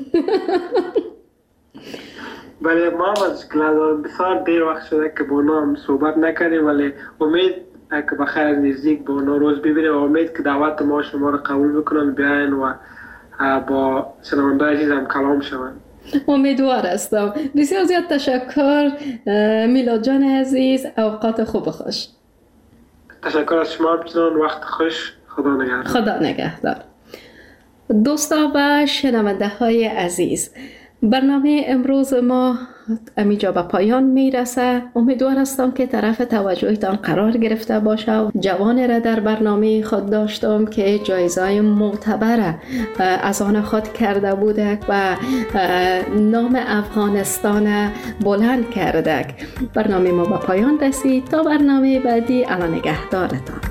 ولی ما هم از گله دارم. بسیار دیر وقت شده که با اونا هم صحبت نکردیم، ولی امید که بخیر از نزدیک با اونا روز ببینیم و امید که دعوت ما شما را قبول بکنن بیاین و با شنونده عزیزم کلام شوند. امیدوار هستم. بسیار زیاد تشکر میلاد جان عزیز، اوقات خوب خوش. تشکر از شما بچنان، وقت خوش. خدا نگهدار. خدا نگهدار. دوستا و شنونده های عزیز، برنامه امروز ما امیجا به پایان میرسه. امیدوار هستم که طرف توجهتان قرار گرفته باشه و جوان را در برنامه خود داشتم که جایزه معتبر از آن خود کرده بوده و نام افغانستان بلند کرده. برنامه ما به پایان رسید. تا برنامه بعدی، الله نگهدارتان.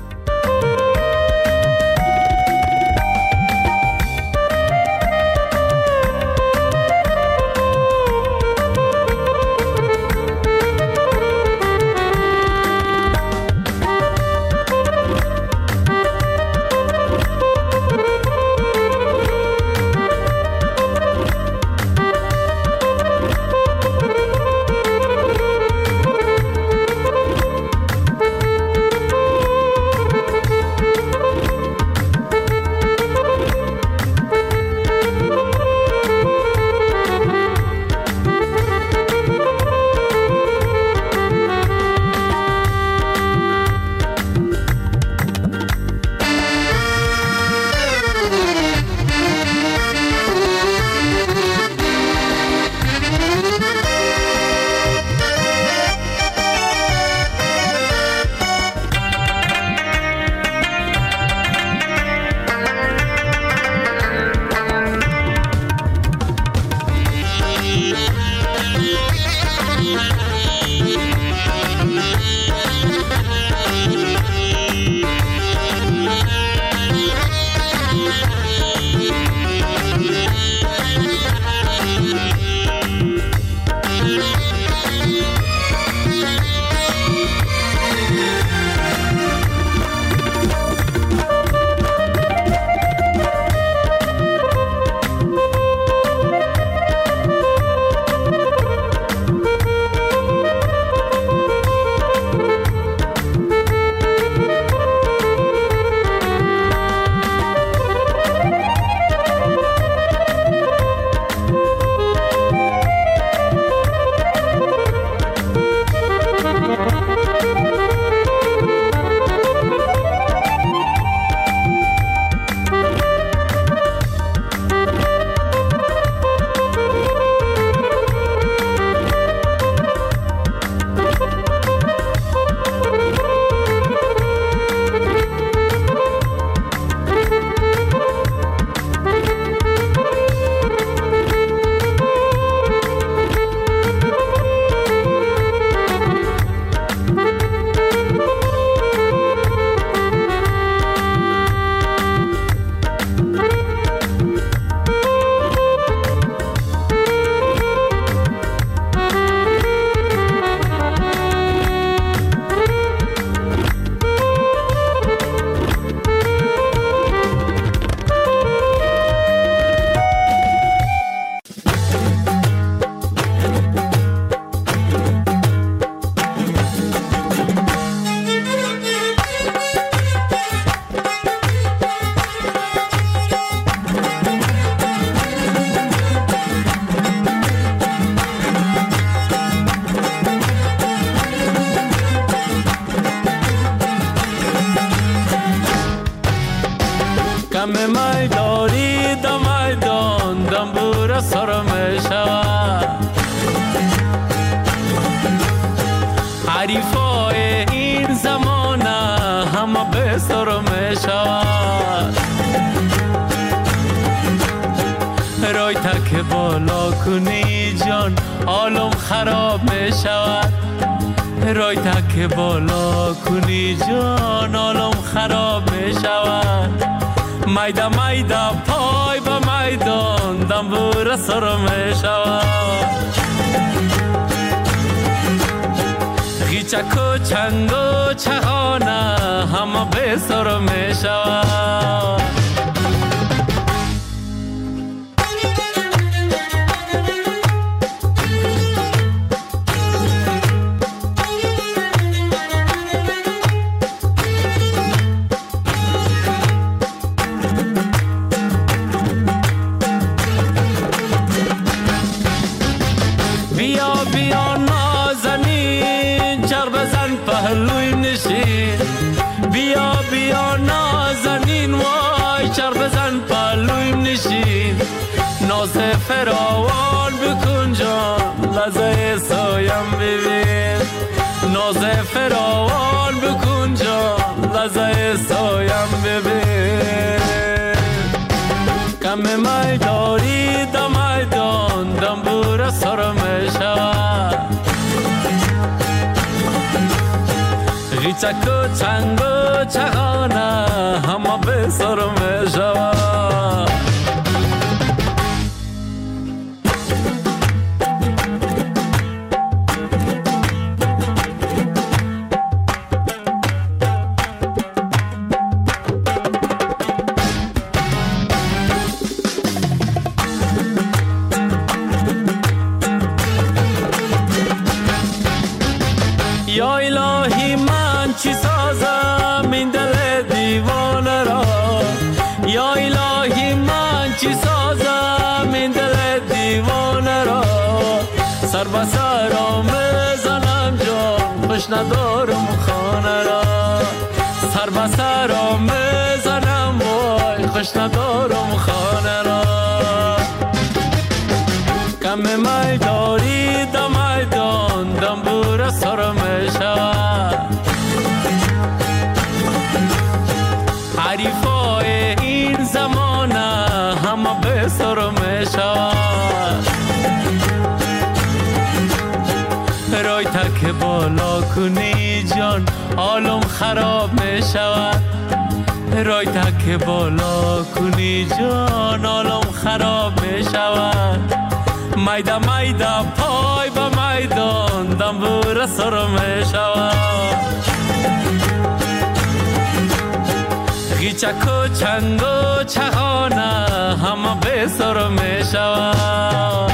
دنبور سر می شود. حریفای این زمانه همه به سر می شود. رای تک بالا کنی جان عالم خراب می شود. رای تک بالا کنی جان عالم خراب می شود. میده میده پای به میدان دنبور سر می شود. غیچک و چنگ و چغانه همه به سر می شود. پهلوی نشین بیا بیا نازنین وای چر بزن پهلوی نشین. ناز فراوان بکن جان لحظه سایم ببین. ناز فراوان بکن جان لحظه سایم ببین. کم میداری دم میدان دنبور سر می شود. غیچک و چنگ و چغانه همه به سر می شود. یا الهی من چی سازم این دل دیوانه را. یا الهی من چی سازم این دل دیوانه را. سر به سرم بزنم جان خوش ندارم خانه را. سر به سرم بزنم وای خوش ندارم خانه را. کم میداری دم میدان دنبور سر می شود. حریفای این زمانه همه به سر می شود. رای تک بالا کنی جان عالم خراب می شود. رای تک بالا کنی جان عالم خراب می شود. میده میده پای به میدان دنبور سر می شود. غیچک و چنگ و چغانه همه به سر می شود.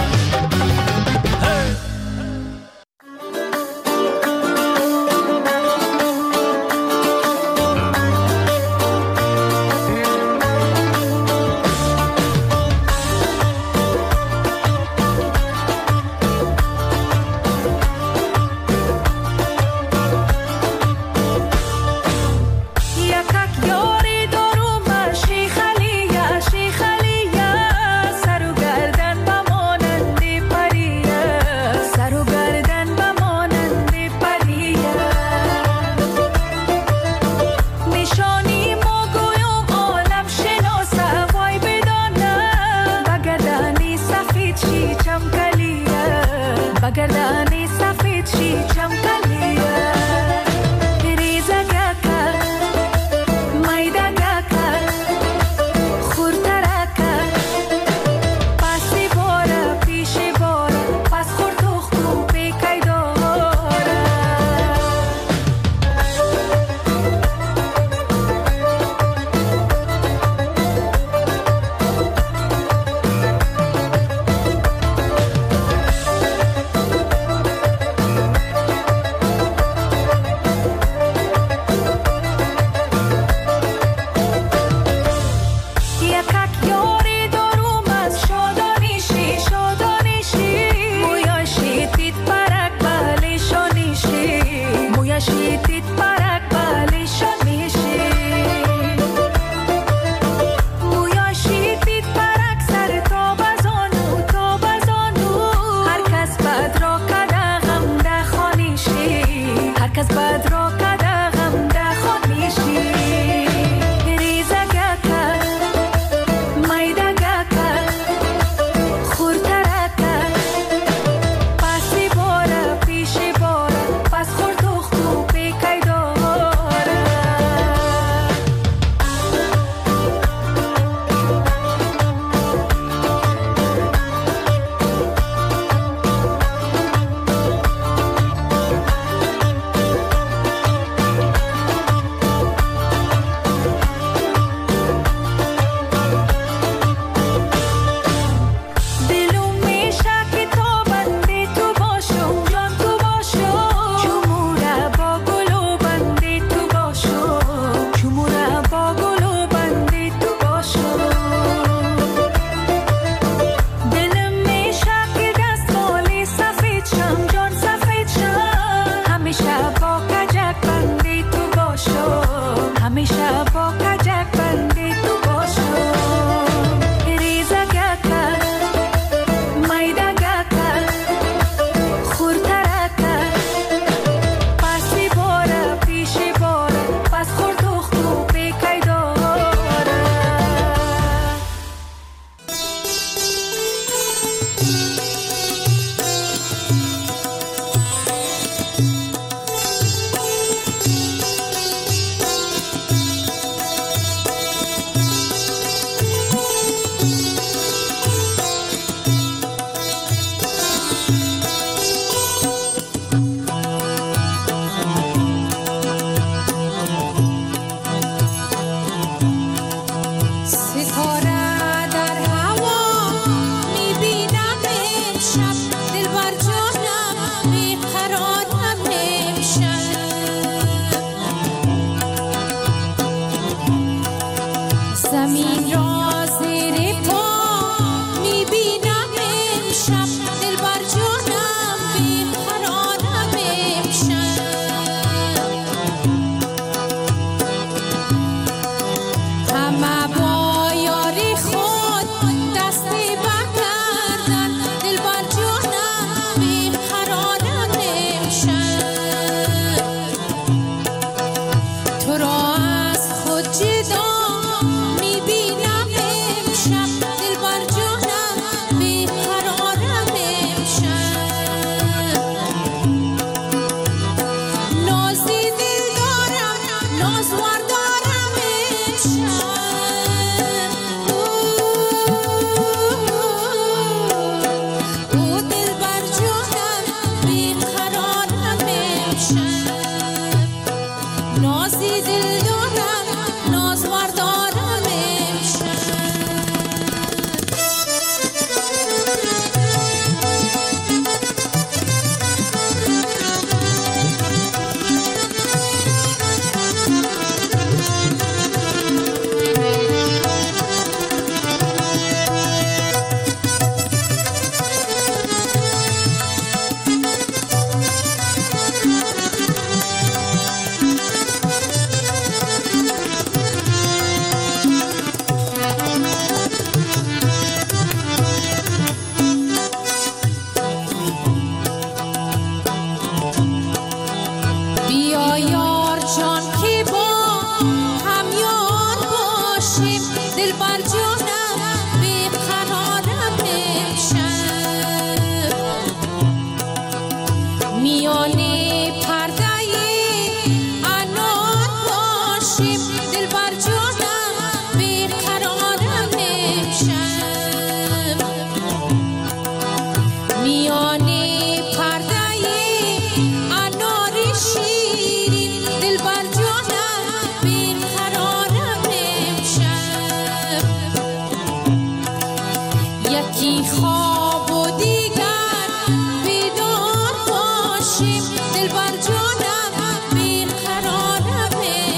بی خواب و دیگر بیدار باشیم دلبر جانم بی قرارم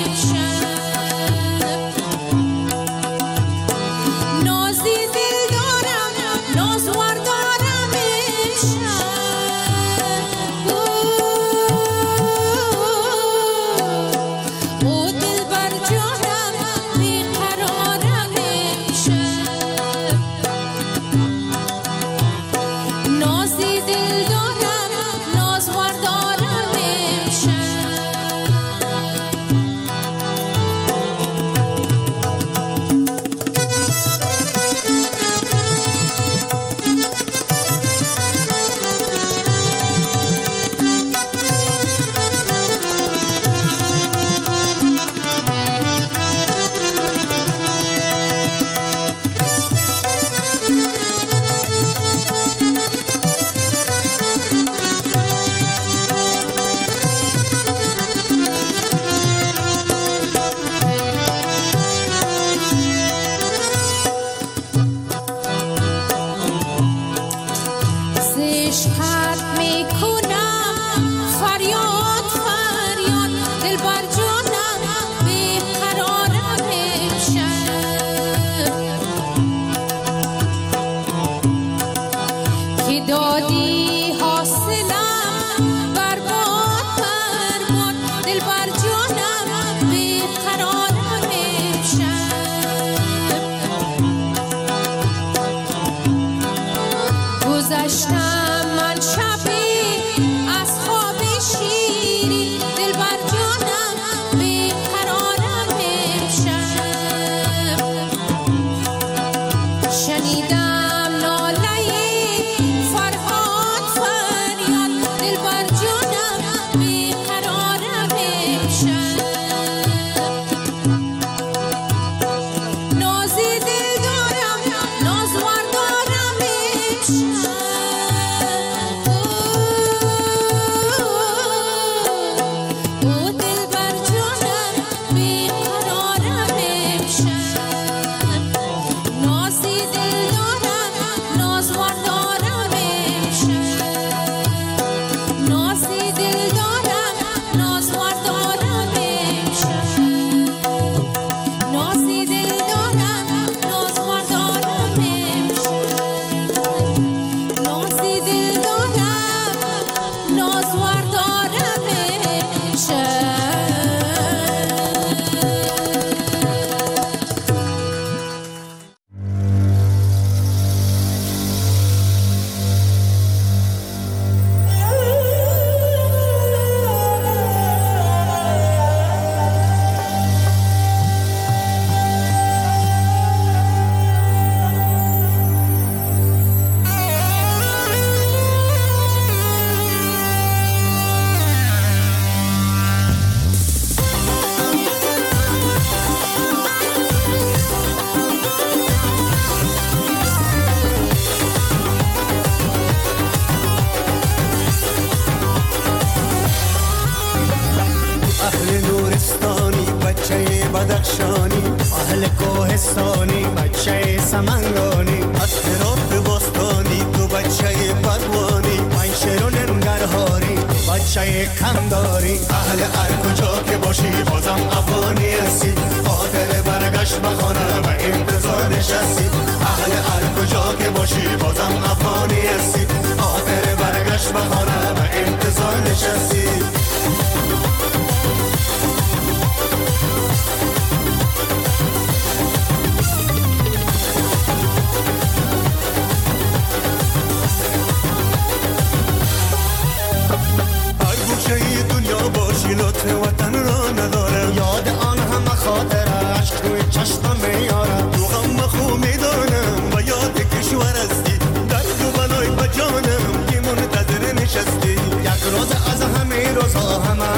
امشب نازی دل دارم نازور دارم امشب او دلبر جانم بی قرارم امشب نازی دل دارم نازور دارم امشب عشقت میکنم فریاد فریاد دلبر جانم بیقرارم امشب که دادی حاصلم برباد برباد دلبر جانم بیقرارم امشب گذشتم من شبی از خواب شیرین دلبر جانم بیقرارم امشب شنیدم ناله فرهاد فریاد دلبر جانم بیقرارم امشب نازی دل دارم نازور دارم امشب او دلبر جانم بیقرارم امشب نازی دل دارم نازور دارم امشب نازی دل دارم نازور دارم امشب نازی دل دارم نازور دارم امشب نازی دل دارم نازور دارم امشب اهل نورستانی بچه بدخشانی اهل کوهستانی بچه سمنگانی از هرات باستانی تو بچه بدوانی من شیرون ننگرهاری بچه کنداری اهل هر کجا که باشی بازم افغانی هستی خاطر برگشت بخانه و انتظار نشستی اهل هر کجا که باشی بازم افغانی هستی خاطر برگشت بخانه و انتظار نشستی هر گوشه دنیا باشی لطف وطن را نداره یاد آن همه خاطر عشق روی چشمم میاره تو غم خو میدانم و یاد کشور هستی درد و بلای بجانم که منتظر نشستی یک روز از همه روزها همه